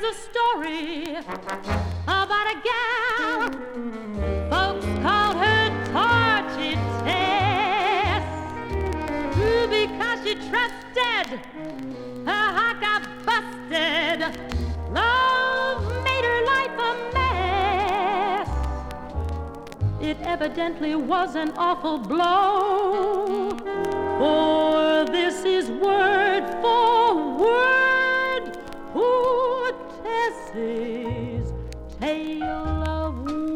a story about a gal. Folks called her Torchy Tess because she trusted. Her heart got busted. Love made her life a mess. It evidently was an awful blow. For this is word for word poor Tessie's tale of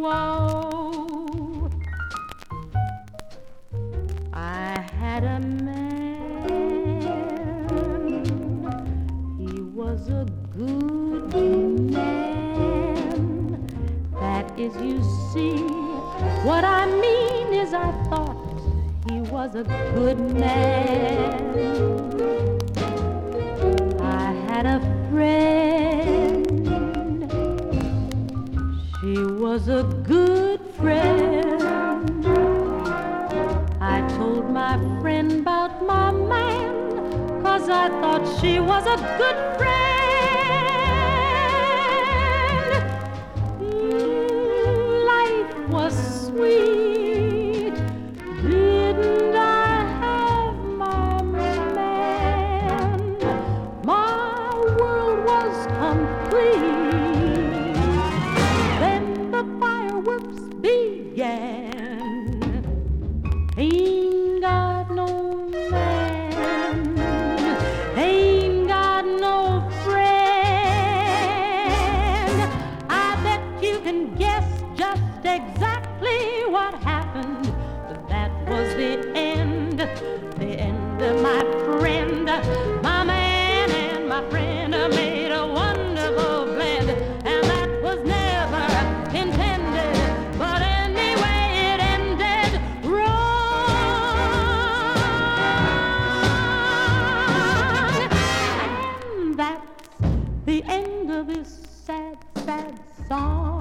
woe. I had a man, he was a good man. That is, you see, what I mean is I thought he was a good man. I had a friend, she was a good friend. I told my friend about my man, 'cause I thought she was a good friend. Life was sweet. Didn't I have my man? My world was complete. Then the fireworks began. Ain't got no man, ain't got no friend. I bet you can guess just exactly what happened. That was the end of my friend. My man and my friend made a wonderful blend, and that was never intended. But anyway, it ended wrong. And that's the end of this sad, sad song.